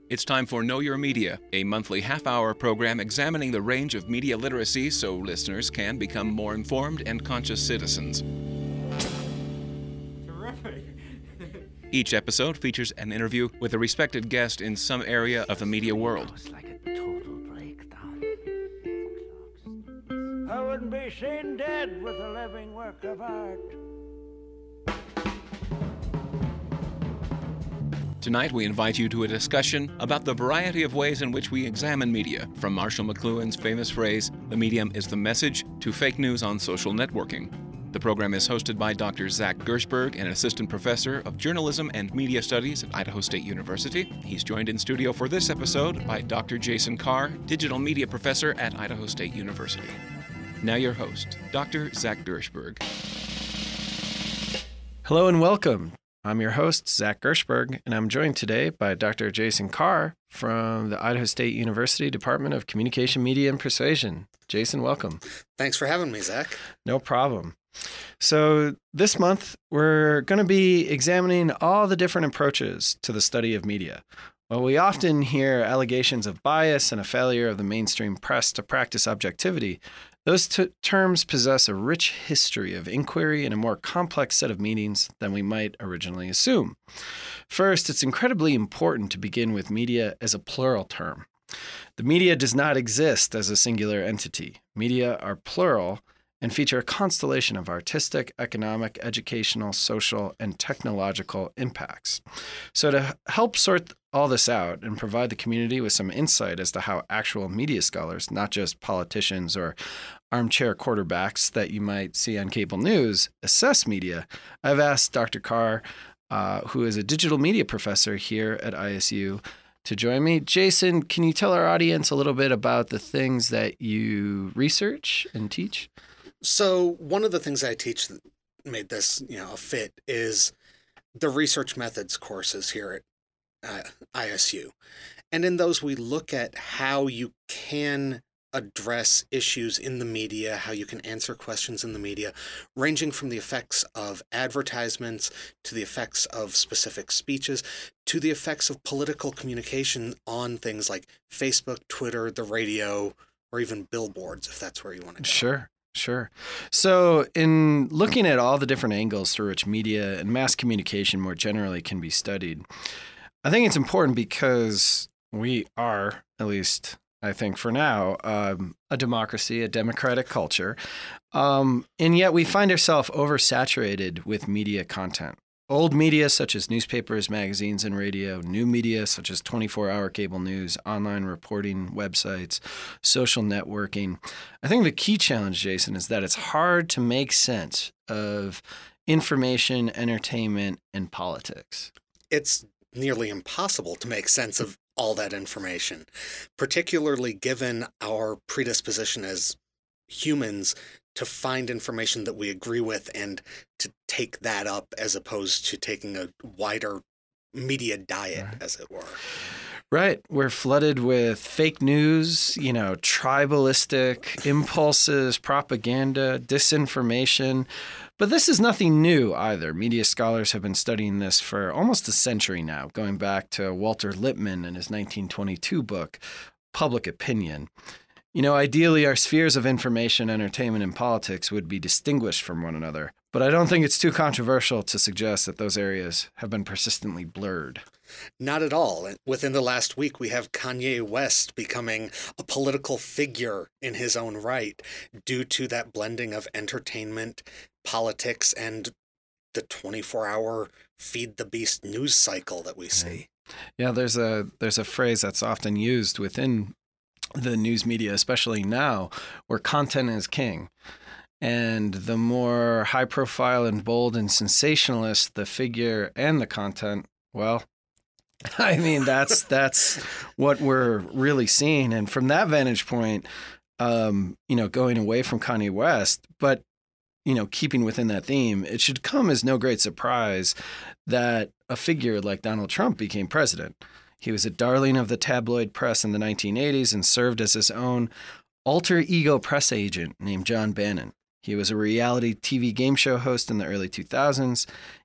It's time for Know Your Media, a monthly half-hour program examining the range of media literacy so listeners can become more informed and conscious citizens. Terrific. Each episode features an interview with a respected guest in some area of the media world. It's like a total breakdown. I wouldn't be seen dead with a living work of art. Tonight, we invite you to a discussion about the variety of ways in which we examine media, from Marshall McLuhan's famous phrase, "The medium is the message," to fake news on social networking. The program is hosted by Dr. Zach Gershberg, an assistant professor of journalism and media studies at Idaho State University. He's joined in studio for this episode by Dr. Jason Carr, digital media professor at Idaho State University. Now your host, Dr. Zach Gershberg. Hello and welcome. I'm your host, Zach Gershberg, and I'm joined today by Dr. Jason Carr from the Idaho State University Department of Communication, Media, and Persuasion. Jason, welcome. Thanks for having me, Zach. No problem. So this month, we're going to be examining all the different approaches to the study of media. While we often hear allegations of bias and a failure of the mainstream press to practice objectivity, those terms possess a rich history of inquiry and a more complex set of meanings than we might originally assume. First, it's incredibly important to begin with media as a plural term. The media does not exist as a singular entity. Media are plural and feature a constellation of artistic, economic, educational, social, and technological impacts. So to help sort all this out and provide the community with some insight as to how actual media scholars, not just politicians or armchair quarterbacks that you might see on cable news, assess media, I've asked Dr. Carr, who is a digital media professor here at ISU, to join me. Jason, can you tell our audience a little bit about the things that you research and teach? So one of the things I teach that made this, a fit is the research methods courses here at ISU. And in those, we look at how you can address issues in the media, how you can answer questions in the media, ranging from the effects of advertisements to the effects of specific speeches to the effects of political communication on things like Facebook, Twitter, the radio, or even billboards, if that's where you want to go. Sure. So in looking at all the different angles through which media and mass communication more generally can be studied, I think it's important because we are, at least I think for now, a democracy, a democratic culture, and yet we find ourselves oversaturated with media content. Old media such as newspapers, magazines, and radio, new media such as 24-hour cable news, online reporting, websites, social networking. I think the key challenge, Jason, is that it's hard to make sense of information, entertainment, and politics. It's nearly impossible to make sense of all that information, particularly given our predisposition as humans to find information that we agree with and to take that up as opposed to taking a wider media diet, as it were. Right. We're flooded with fake news, tribalistic impulses, propaganda, disinformation. But this is nothing new either. Media scholars have been studying this for almost a century now, going back to Walter Lippmann and his 1922 book, Public Opinion. Ideally, our spheres of information, entertainment, and politics would be distinguished from one another. But I don't think it's too controversial to suggest that those areas have been persistently blurred. Not at all. Within the last week, we have Kanye West becoming a political figure in his own right due to that blending of entertainment, politics, and the 24-hour feed the beast news cycle that we see. Yeah, there's a phrase that's often used within the news media, especially now, where content is king. And the more high profile and bold and sensationalist the figure and the content, well, that's what we're really seeing. And from that vantage point, going away from Kanye West, but, keeping within that theme, it should come as no great surprise that a figure like Donald Trump became president. He was a darling of the tabloid press in the 1980s and served as his own alter ego press agent named John Bannon. He was a reality TV game show host in the early 2000s.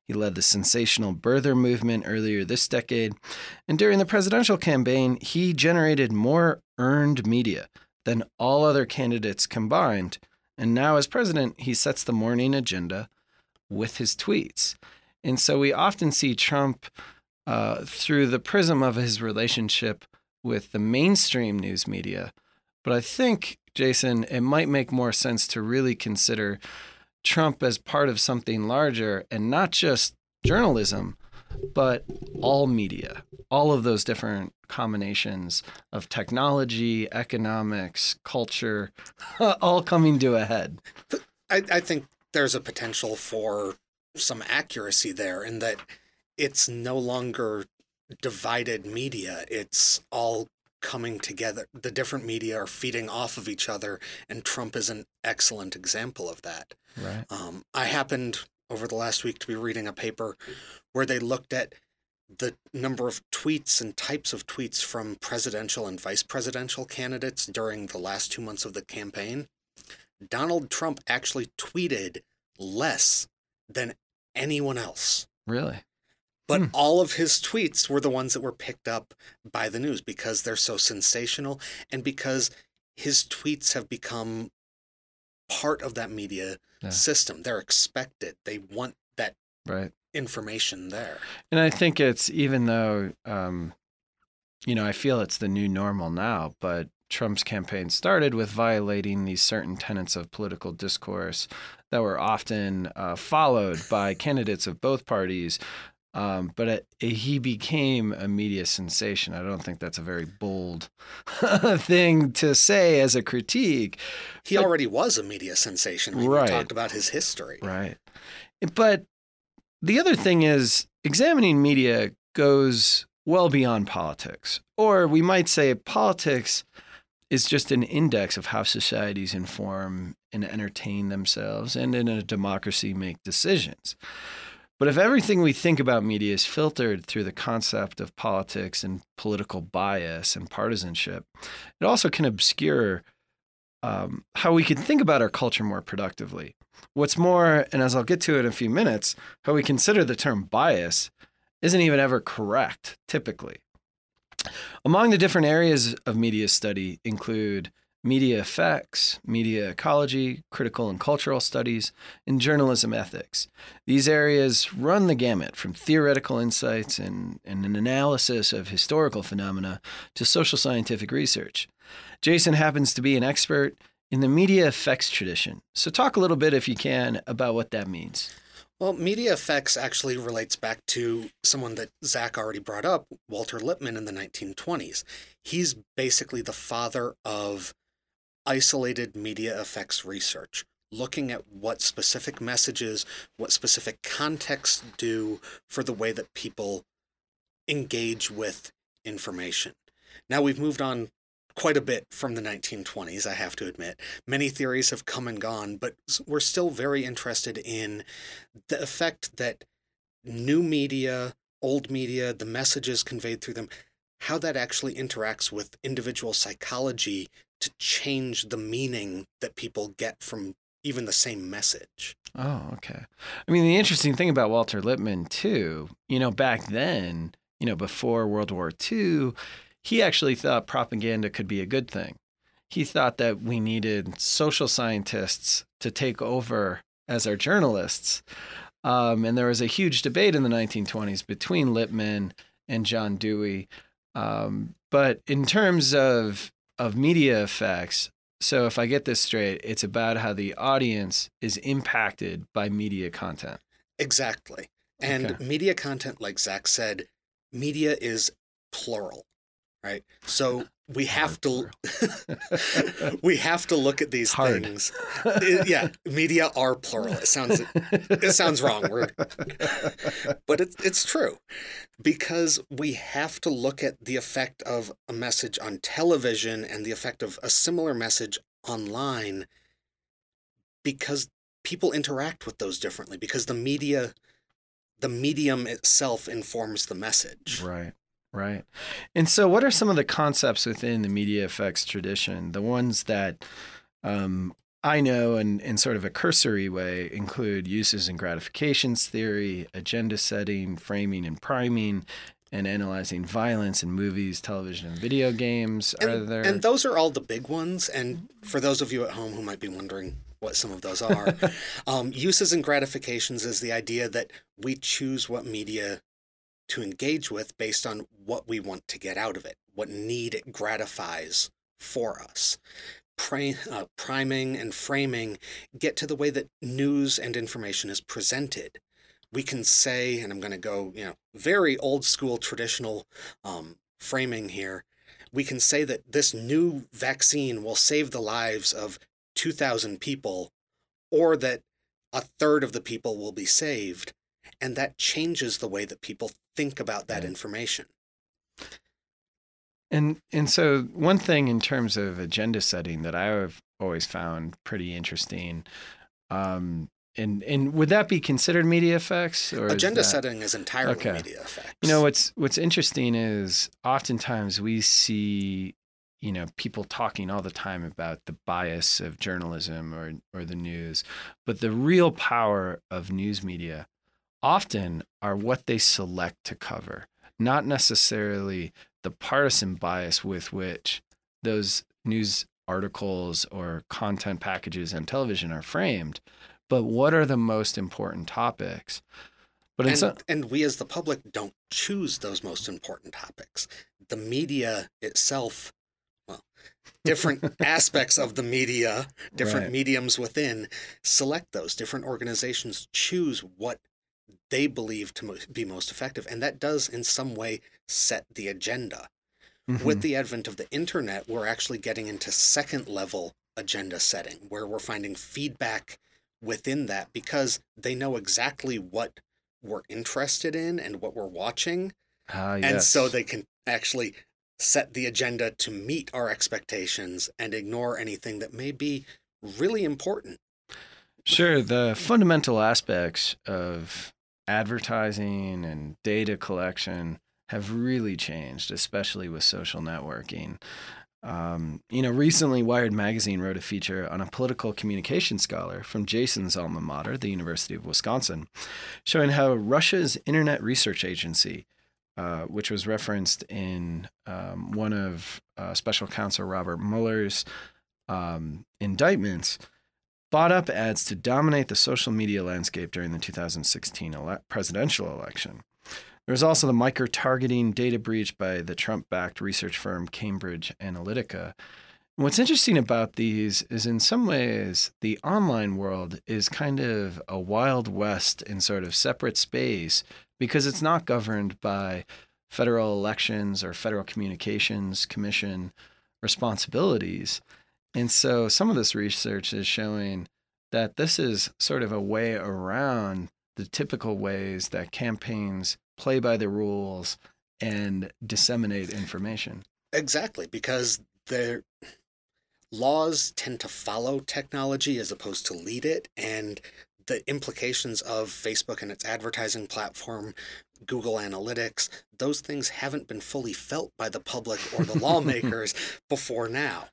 He led the sensational birther movement earlier this decade. And during the presidential campaign, he generated more earned media than all other candidates combined. And now, as president, he sets the morning agenda with his tweets. And so we often see Trump through the prism of his relationship with the mainstream news media. But I think, Jason, it might make more sense to really consider Trump as part of something larger, and not just journalism, but all media, all of those different combinations of technology, economics, culture, all coming to a head. I think there's a potential for some accuracy there in that it's no longer divided media. It's all coming together. The different media are feeding off of each other, and Trump is an excellent example of that. Right. I happened over the last week to be reading a paper where they looked at the number of tweets and types of tweets from presidential and vice presidential candidates during the last 2 months of the campaign. Donald Trump actually tweeted less than anyone else. Really? But all of his tweets were the ones that were picked up by the news because they're so sensational and because his tweets have become part of that media system. They're expected. They want that information there. And I think it's, even though, I feel it's the new normal now, but Trump's campaign started with violating these certain tenets of political discourse that were often followed by candidates of both parties. But he became a media sensation. I don't think that's a very bold thing to say as a critique. He already was a media sensation. We talked about his history. Right. But the other thing is, examining media goes well beyond politics. Or we might say politics is just an index of how societies inform and entertain themselves, and in a democracy make decisions. But if everything we think about media is filtered through the concept of politics and political bias and partisanship, it also can obscure how we can think about our culture more productively. What's more, and as I'll get to in a few minutes, how we consider the term bias isn't even ever correct, typically. Among the different areas of media study include media effects, media ecology, critical and cultural studies, and journalism ethics. These areas run the gamut from theoretical insights and an analysis of historical phenomena to social scientific research. Jason happens to be an expert in the media effects tradition. So talk a little bit, if you can, about what that means. Well, media effects actually relates back to someone that Zach already brought up, Walter Lippmann in the 1920s. He's basically the father of isolated media effects research, looking at what specific messages, what specific contexts do for the way that people engage with information. Now we've moved on quite a bit from the 1920s, I have to admit. Many theories have come and gone, but we're still very interested in the effect that new media, old media, the messages conveyed through them, how that actually interacts with individual psychology to change the meaning that people get from even the same message. Oh, okay. I mean, the interesting thing about Walter Lippmann, too, back then, before World War II, he actually thought propaganda could be a good thing. He thought that we needed social scientists to take over as our journalists. And there was a huge debate in the 1920s between Lippmann and John Dewey. But in terms of media effects, so if I get this straight, it's about how the audience is impacted by media content. Exactly. And media content, like Zach said, media is plural, right? So we have to look at these things. Yeah, media are plural. It sounds wrong. But it's true, because we have to look at the effect of a message on television and the effect of a similar message online, because people interact with those differently, because the medium itself informs the message. Right. Right. And so what are some of the concepts within the media effects tradition, the ones that I know in sort of a cursory way include uses and gratifications theory, agenda setting, framing and priming, and analyzing violence in movies, television, and video games. And those are all the big ones. And for those of you at home who might be wondering what some of those are, uses and gratifications is the idea that we choose what media to engage with based on what we want to get out of it, what need it gratifies for us. Priming and framing get to the way that news and information is presented. We can say, and I'm going to go, very old school traditional framing here. We can say that this new vaccine will save the lives of 2,000 people, or that a third of the people will be saved. And that changes the way that people think about that information. And so one thing in terms of agenda setting that I have always found pretty interesting, and would that be considered media effects? Or agenda setting is entirely media effects. What's interesting is oftentimes we see, people talking all the time about the bias of journalism or the news, but the real power of news media often are what they select to cover, not necessarily the partisan bias with which those news articles or content packages on television are framed, but what are the most important topics. And we as the public don't choose those most important topics. The media itself, different aspects of the media, different mediums within, select those. Different organizations choose what they believe to be most effective. And that does in some way set the agenda. Mm-hmm. With the advent of the internet, we're actually getting into second level agenda setting, where we're finding feedback within that because they know exactly what we're interested in and what we're watching. Yes. And so they can actually set the agenda to meet our expectations and ignore anything that may be really important. Sure. The fundamental aspects of advertising and data collection have really changed, especially with social networking. Recently Wired Magazine wrote a feature on a political communication scholar from Jason's alma mater, the University of Wisconsin, showing how Russia's Internet Research Agency, which was referenced in one of Special Counsel Robert Mueller's indictments, bought up ads to dominate the social media landscape during the 2016 presidential election. There was also the micro-targeting data breach by the Trump-backed research firm Cambridge Analytica. And what's interesting about these is in some ways the online world is kind of a wild west in sort of separate space because it's not governed by federal elections or Federal Communications Commission responsibilities. And so some of this research is showing that this is sort of a way around the typical ways that campaigns play by the rules and disseminate information. Exactly, because their laws tend to follow technology as opposed to lead it, and the implications of Facebook and its advertising platform, Google Analytics, those things haven't been fully felt by the public or the lawmakers before now.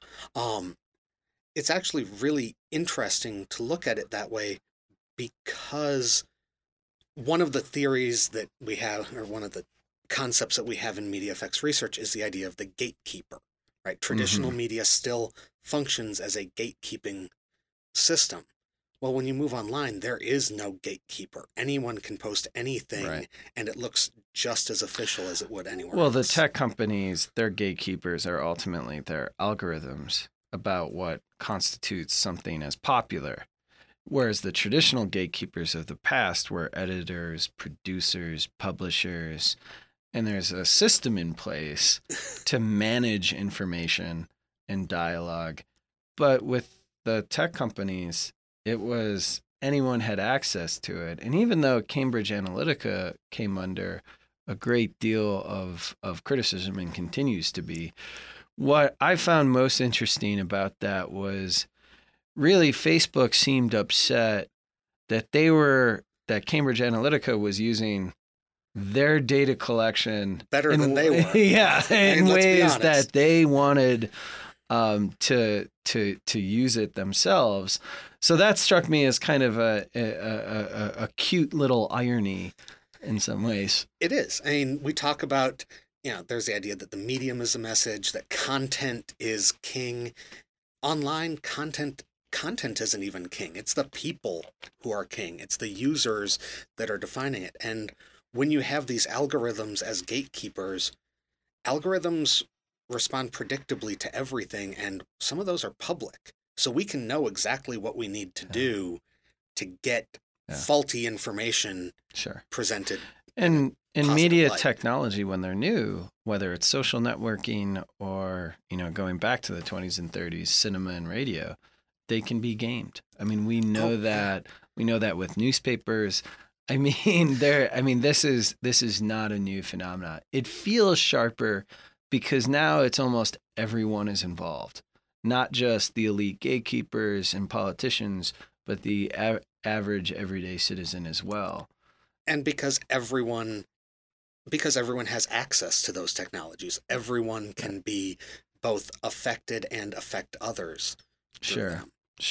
It's actually really interesting to look at it that way because one of the theories that we have, or one of the concepts that we have in media effects research is the idea of the gatekeeper, right? Traditional media still functions as a gatekeeping system. Well, when you move online, there is no gatekeeper. Anyone can post anything, and it looks just as official as it would anywhere else. The tech companies, their gatekeepers are ultimately their algorithms about what constitutes something as popular. Whereas the traditional gatekeepers of the past were editors, producers, publishers, and there's a system in place to manage information and dialogue. But with the tech companies, it was anyone had access to it. And even though Cambridge Analytica came under a great deal of criticism and continues to be, what I found most interesting about that was really Facebook seemed upset that Cambridge Analytica was using their data collection better than they were. Yeah, in ways that they wanted to use it themselves. So that struck me as kind of a cute little irony in some ways. It is. I mean, we talk about, there's the idea that the medium is a message, that content is king. Online content isn't even king. It's the people who are king. It's the users that are defining it. And when you have these algorithms as gatekeepers, algorithms respond predictably to everything, and some of those are public. So we can know exactly what we need to do to get faulty information presented. And in positive media light. technology, when they're new, whether it's social networking or, going back to the 20s and 30s, cinema and radio, they can be gamed. I mean, we know that with newspapers. I mean, this is not a new phenomenon. It feels sharper because now it's almost everyone is involved, not just the elite gatekeepers and politicians, but the average everyday citizen as well. And because everyone has access to those technologies, everyone can be both affected and affect others. Sure.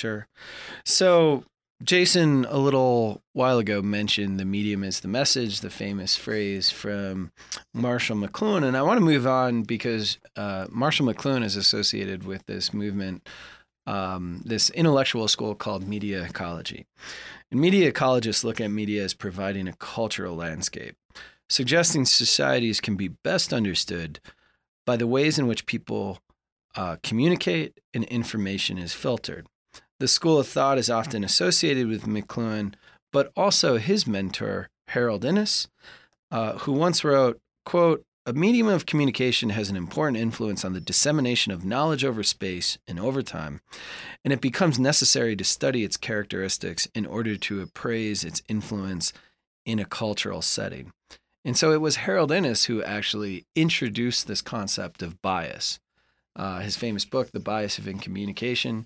So Jason, a little while ago, mentioned the medium is the message, the famous phrase from Marshall McLuhan. And I want to move on because Marshall McLuhan is associated with this movement, this intellectual school called media ecology. And media ecologists look at media as providing a cultural landscape, suggesting societies can be best understood by the ways in which people communicate and information is filtered. The school of thought is often associated with McLuhan, but also his mentor, Harold Innis, who once wrote, quote, "A medium of communication has an important influence on the dissemination of knowledge over space and over time, and it becomes necessary to study its characteristics in order to appraise its influence in a cultural setting." And so it was Harold Innis who actually introduced this concept of bias. His famous book, The Bias of Communication,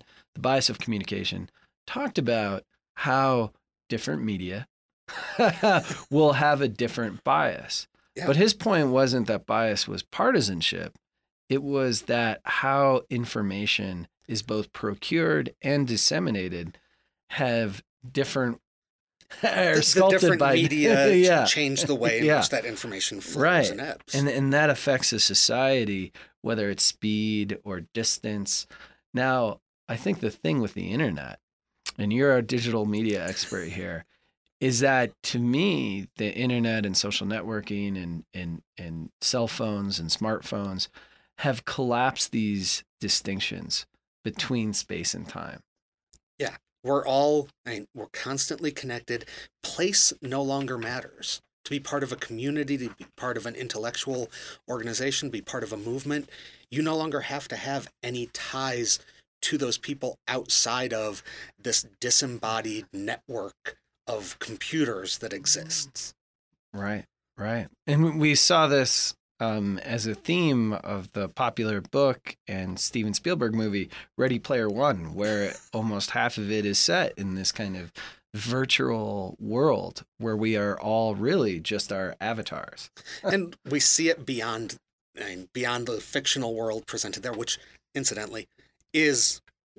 talked about how different media will have a different bias. Yeah. But his point wasn't that bias was partisanship. It was that how information is both procured and disseminated have different the different media change the way in which that information flows and ebbs. And that affects a society, whether it's speed or distance. Now, I think the thing with the internet, and you're a digital media expert here, is that to me, the internet and social networking and cell phones and smartphones have collapsed these distinctions between space and time. Yeah. We're constantly connected. Place no longer matters. To be part of a community, to be part of an intellectual organization, be part of a movement, you no longer have to have any ties to those people outside of this disembodied network of computers that exists. Right. And we saw this as a theme of the popular book and Steven Spielberg movie, Ready Player One, where almost half of it is set in this kind of virtual world where we are all really just our avatars. And we see it beyond the fictional world presented there, which incidentally is,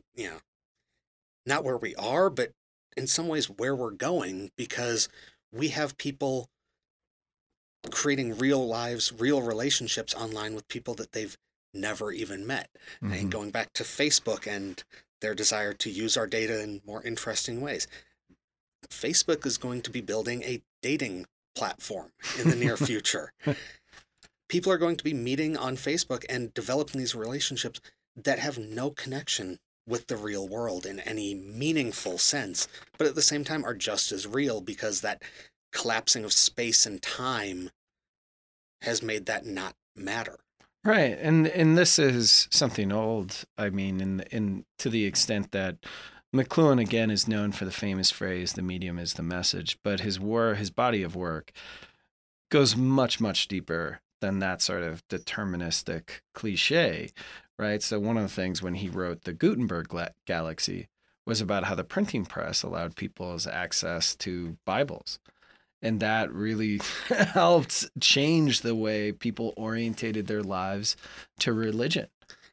not where we are, but in some ways where we're going, because we have people creating real lives, real relationships online with people that they've never even met. Mm-hmm. And going back to Facebook and their desire to use our data in more interesting ways. Facebook is going to be building a dating platform in the near future. People are going to be meeting on Facebook and developing these relationships that have no connection with the real world in any meaningful sense, but at the same time are just as real because that collapsing of space and time has made that not matter. Right. And this is something old. I mean, in to the extent that McLuhan, again, is known for the famous phrase, the medium is the message, but his body of work goes much, much deeper than that sort of deterministic cliche, right? So one of the things when he wrote The Gutenberg Galaxy was about how the printing press allowed people's access to Bibles. And that really helped change the way people orientated their lives to religion.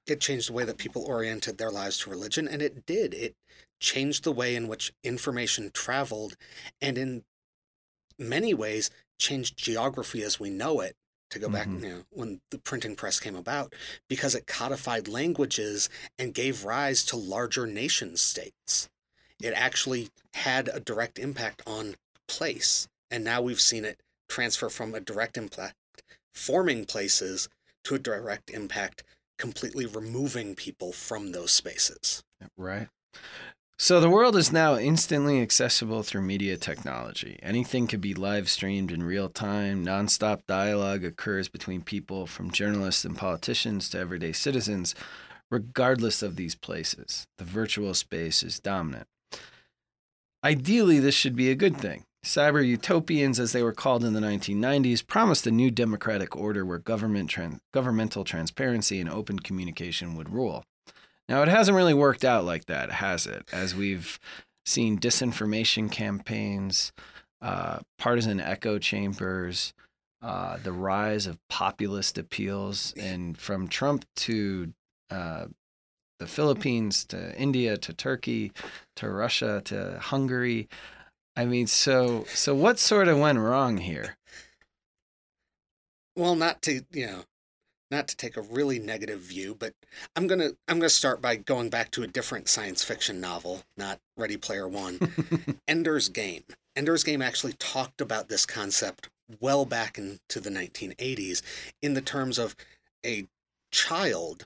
It changed the way that people oriented their lives to religion, and it did. It changed the way in which information traveled, and in many ways changed geography as we know it, to go back, when the printing press came about, because it codified languages and gave rise to larger nation states. It actually had a direct impact on place, and now we've seen it transfer from a direct impact forming places to a direct impact completely removing people from those spaces. Right. So the world is now instantly accessible through media technology. Anything can be live streamed in real time. Nonstop dialogue occurs between people, from journalists and politicians to everyday citizens, regardless of these places. The virtual space is dominant. Ideally, this should be a good thing. Cyber utopians, as they were called in the 1990s, promised a new democratic order where governmental transparency and open communication would rule. Now, it hasn't really worked out like that, has it? As we've seen disinformation campaigns, partisan echo chambers, the rise of populist appeals, and from Trump to the Philippines to India to Turkey to Russia to Hungary. I mean, so what sort of went wrong here? Well, not to take a really negative view, but I'm gonna start by going back to a different science fiction novel, not Ready Player One, Ender's Game. Ender's Game actually talked about this concept well back into the 1980s in the terms of a child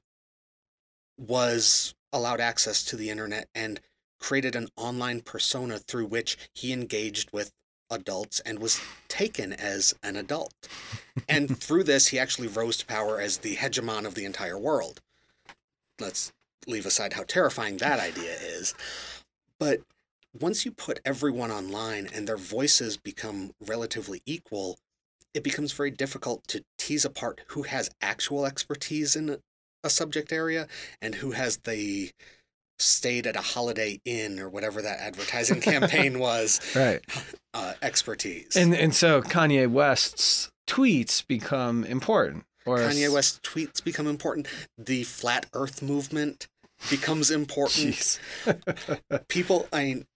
was allowed access to the internet and created an online persona through which he engaged with adults and was taken as an adult. And through this, he actually rose to power as the hegemon of the entire world. Let's leave aside how terrifying that idea is. But once you put everyone online and their voices become relatively equal, it becomes very difficult to tease apart who has actual expertise in a subject area and who has the stayed at a Holiday Inn or whatever that advertising campaign was, right? Expertise. And so Kanye West's tweets become important. Kanye West's tweets become important. The Flat Earth movement becomes important. People,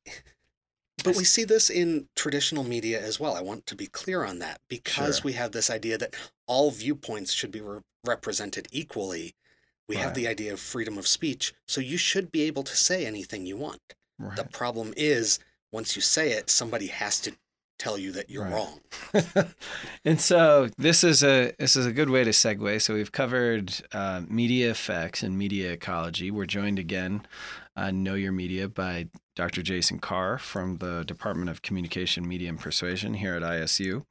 but we see this in traditional media as well. I want to be clear on that, because we have this idea that all viewpoints should be represented equally. We have the idea of freedom of speech, so you should be able to say anything you want. Right. The problem is, once you say it, somebody has to tell you that you're wrong. And so this is a good way to segue. So we've covered media effects and media ecology. We're joined again on Know Your Media by Dr. Jason Carr from the Department of Communication, Media, and Persuasion here at ISU.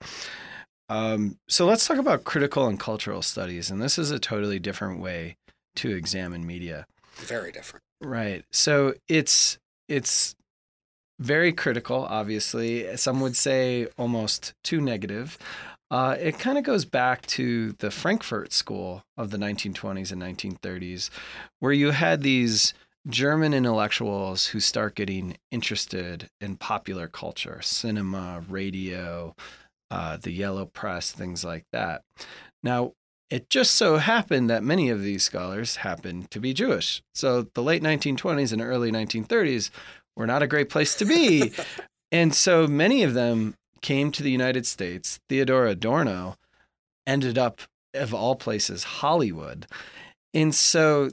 So let's talk about critical and cultural studies, and this is a totally different way to examine media. Very different. Right. So it's very critical, obviously. Some would say almost too negative. It kind of goes back to the Frankfurt School of the 1920s and 1930s, where you had these German intellectuals who start getting interested in popular culture, cinema, radio, the yellow press, things like that. Now, it just so happened that many of these scholars happened to be Jewish. So the late 1920s and early 1930s were not a great place to be. And so many of them came to the United States. Theodor Adorno ended up, of all places, Hollywood. And so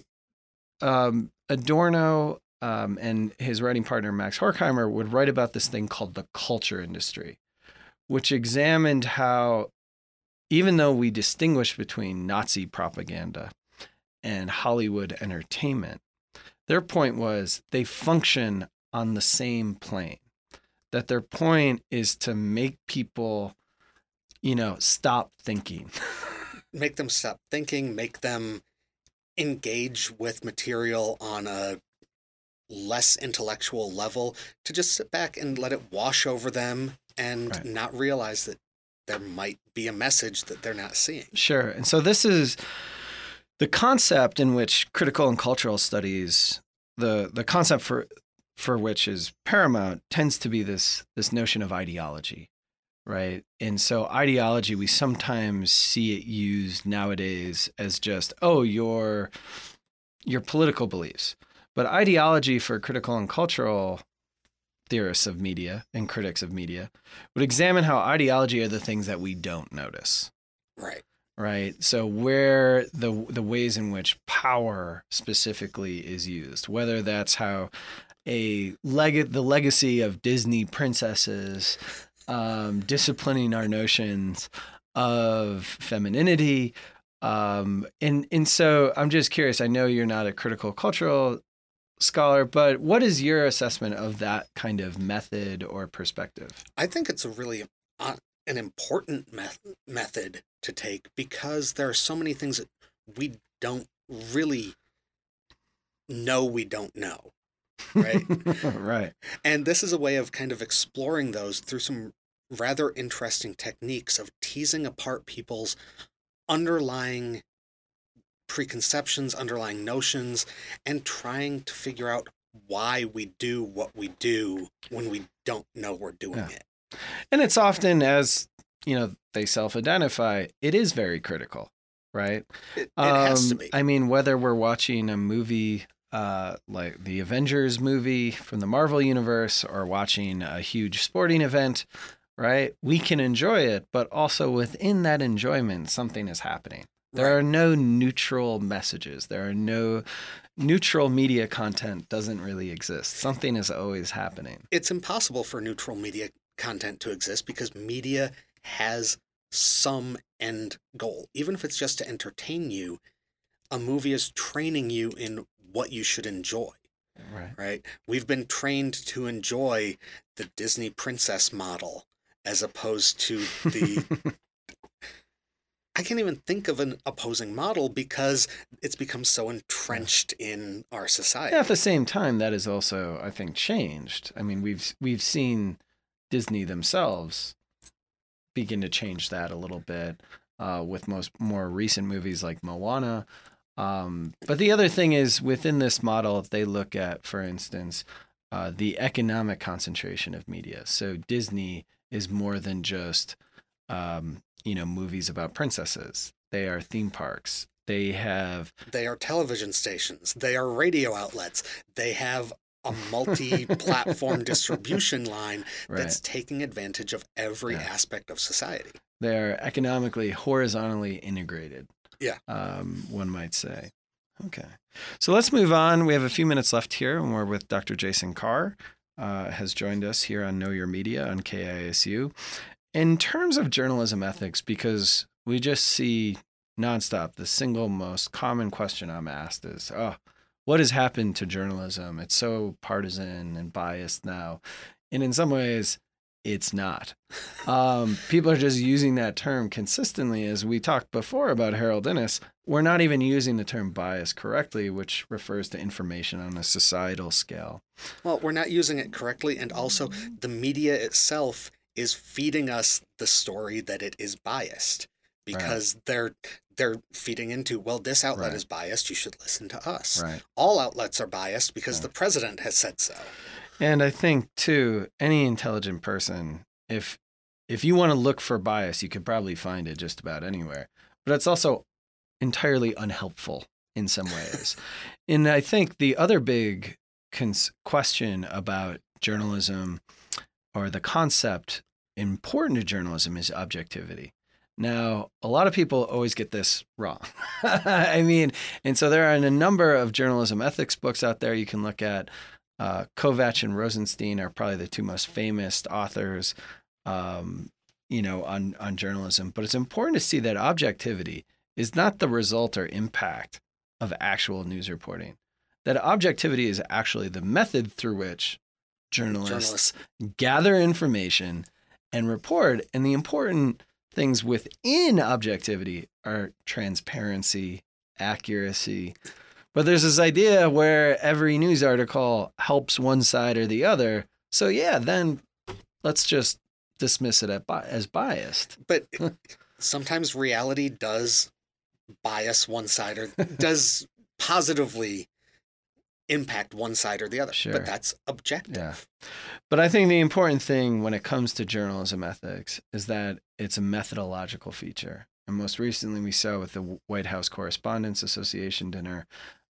Adorno and his writing partner, Max Horkheimer, would write about this thing called the culture industry, which examined how, even though we distinguish between Nazi propaganda and Hollywood entertainment, their point was they function on the same plane. That their point is to make people, stop thinking. Make them stop thinking, make them engage with material on a less intellectual level, to just sit back and let it wash over them and not realize that there might be a message that they're not seeing. Sure. And so this is the concept in which critical and cultural studies, the concept for which is paramount, tends to be this notion of ideology, right? And so ideology, we sometimes see it used nowadays as just, you're your political beliefs. But ideology for critical and cultural theorists of media and critics of media would examine how ideology are the things that we don't notice. Right. Right. So where the ways in which power specifically is used, whether that's how the legacy of Disney princesses disciplining our notions of femininity. And so I'm just curious, I know you're not a critical cultural scholar, but what is your assessment of that kind of method or perspective? I think it's a really an important method to take, because there are so many things that we don't really know we don't know, right? Right. And this is a way of kind of exploring those through some rather interesting techniques of teasing apart people's underlying preconceptions, underlying notions, and trying to figure out why we do what we do when we don't know we're doing it. And it's often, as they self-identify, it is very critical, right? It has to be. I mean, whether we're watching a movie like the Avengers movie from the Marvel Universe or watching a huge sporting event, right? We can enjoy it, but also within that enjoyment, something is happening. There are no neutral messages. There are no neutral media content doesn't really exist. Something is always happening. It's impossible for neutral media content to exist because media has some end goal. Even if it's just to entertain you, a movie is training you in what you should enjoy. Right? We've been trained to enjoy the Disney princess model as opposed to the... I can't even think of an opposing model because it's become so entrenched in our society. Yeah, at the same time, that is also, I think, changed. I mean, we've seen Disney themselves begin to change that a little bit with more recent movies like Moana. But the other thing is, within this model, if they look at, for instance, the economic concentration of media. So Disney is more than just movies about princesses. They are theme parks. They are television stations. They are radio outlets. They have a multi-platform distribution line that's taking advantage of every aspect of society. They're economically, horizontally integrated. Yeah. One might say. Okay. So let's move on. We have a few minutes left here, and we're with Dr. Jason Carr, has joined us here on Know Your Media on KISU. In terms of journalism ethics, because we just see nonstop, the single most common question I'm asked is, what has happened to journalism? It's so partisan and biased now. And in some ways, it's not. People are just using that term consistently. As we talked before about Harold Innis, we're not even using the term bias correctly, which refers to information on a societal scale. Well, we're not using it correctly. And also, the media itself is feeding us the story that it is biased because they're feeding into, well, this outlet is biased, you should listen to us. Right. All outlets are biased because the president has said so. And I think, too, any intelligent person, if you want to look for bias, you could probably find it just about anywhere. But it's also entirely unhelpful in some ways. And I think the other big question about journalism, or the concept important to journalism, is objectivity. Now, a lot of people always get this wrong. I mean, and so there are a number of journalism ethics books out there you can look at. Kovach and Rosenstein are probably the two most famous authors, on journalism. But it's important to see that objectivity is not the result or impact of actual news reporting. That objectivity is actually the method through which journalists gather information and report. And the important things within objectivity are transparency, accuracy. But there's this idea where every news article helps one side or the other. So then let's just dismiss it as biased. But sometimes reality does bias one side or does positively impact one side or the other. Sure. But that's objective. Yeah. But I think the important thing when it comes to journalism ethics is that it's a methodological feature. And most recently we saw with the White House Correspondents Association dinner,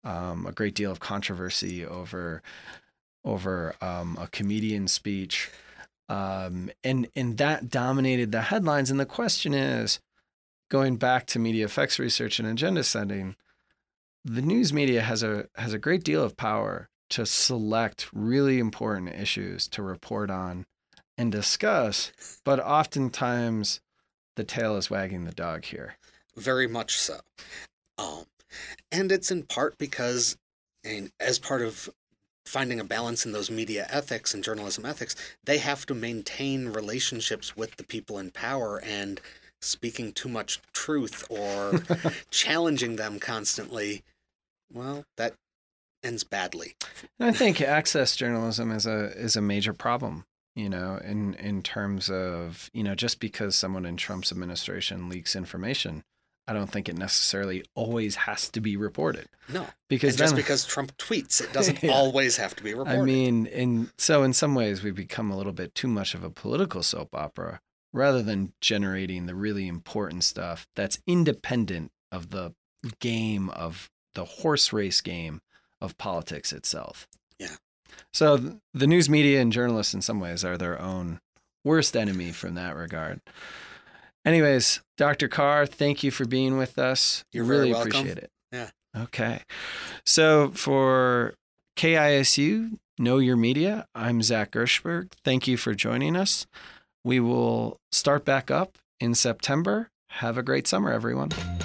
a great deal of controversy over a comedian's speech. And that dominated the headlines. And the question is, going back to media effects research and agenda setting, the news media has a great deal of power to select really important issues to report on and discuss, but oftentimes the tail is wagging the dog here. Very much so. And it's in part because, as part of finding a balance in those media ethics and journalism ethics, they have to maintain relationships with the people in power, and speaking too much truth or challenging them constantly, well, that ends badly. And I think access journalism is a major problem, in terms of, just because someone in Trump's administration leaks information, I don't think it necessarily always has to be reported. No, because just because Trump tweets, it doesn't always have to be reported. I mean, so in some ways we've become a little bit too much of a political soap opera rather than generating the really important stuff that's independent of the game of the horse race game of politics itself. Yeah. So the news media and journalists in some ways are their own worst enemy from that regard. Anyways, Dr. Carr, thank you for being with us. You're really very welcome. Appreciate it. Yeah. Okay. So for KISU, Know Your Media, I'm Zach Gershberg. Thank you for joining us. We will start back up in September. Have a great summer, everyone.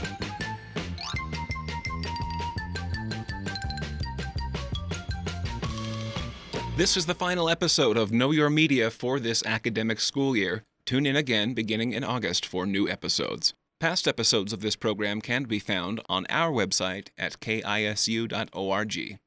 This is the final episode of Know Your Media for this academic school year. Tune in again beginning in August for new episodes. Past episodes of this program can be found on our website at kisu.org.